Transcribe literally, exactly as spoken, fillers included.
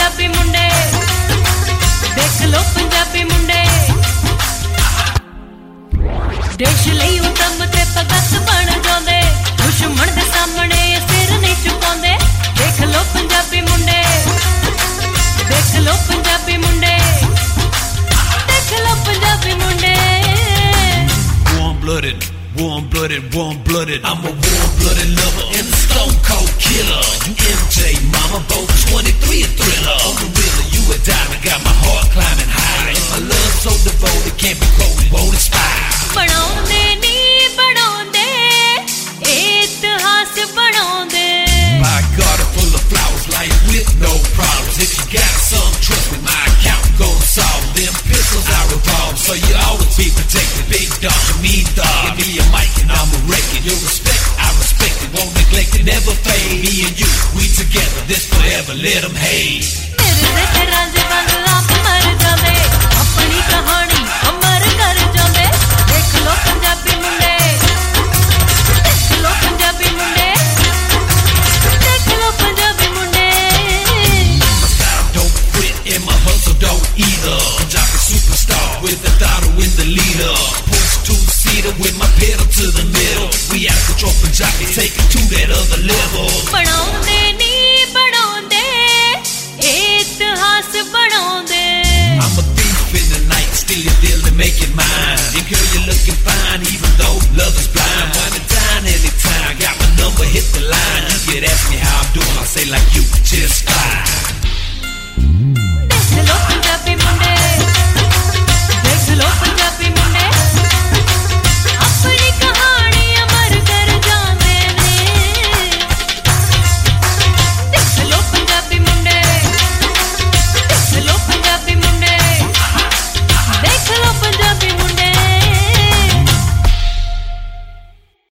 पंजाबी मुंडे देख लो पंजाबी मुंडे देश ਲਈ ਉਦਮ ਤੇ ਭਗਤ ਬਣ ਜਾਂਦੇ ਦੁਸ਼ਮਣ ਦੇ ਸਾਹਮਣੇ ਸਿਰ ਨਹੀਂ ਝੁਕਾਉਂਦੇ ਦੇਖ ਲੋ ਪੰਜਾਬੀ ਮੁੰਡੇ ਦੇਖ ਲੋ ਪੰਜਾਬੀ ਮੁੰਡੇ ਦੇਖ ਲੋ ਪੰਜਾਬੀ ਮੁੰਡੇ warm blooded warm blooded warm blooded I'm a warm blooded lover and a stone cold killer you M J mama both twenty-three a thriller I'm a realer you a diamond got my heart climbing high and my love so devoted can't be quoted won't expire ਬਣਾਉਂਦੇ ਨੀ ਬਣਾਉਂਦੇ ਇਤਿਹਾਸ ਬਣਾਉਂਦੇ My garden full of flowers life with no problems if you got some trust me my account gon' solve them pistols I revolve so you always be protected big dog to me dog give me a mic and I'ma wreck it your respect I respect it won't neglect it never fade me and you we together this forever let them hate ਮੇਰੇ ਤੇ ਰਾਂਝੇ ਵਾਂਗ ਆਪ ਮਰ ਜਾਵੇ ਆਪਣੀ ਕਹਾਣੀ ਅਮਰ ਕਰ ਜਾਵੇ ਦੇਖ ਲੋ ਪੰਜਾਬੀ ਮੁੰਡੇ ਦੇਖ ਲੋ ਪੰਜਾਬੀ ਮੁੰਡੇ ਦੇਖ ਲੋ ਪੰਜਾਬੀ ਮੁੰਡੇ My style don't quit and my hustle don't either Punjabi superstar with a daughter in the leader push two-seater with my pedal to the middle we out of control Punjabi take it to that other level ਬਣਾਉਂਦੇ ਨੀ ਬਣਾਉਂਦੇ ਇਤਿਹਾਸ ਬਣਾਉਂਦੇ I'm a thief in the night, steal your deal and make it mine. And girl, you're looking fine, even though love is blind. Wine and dine anytime, got my number, hit the line. You could ask me how I'm doing, I'll say like you just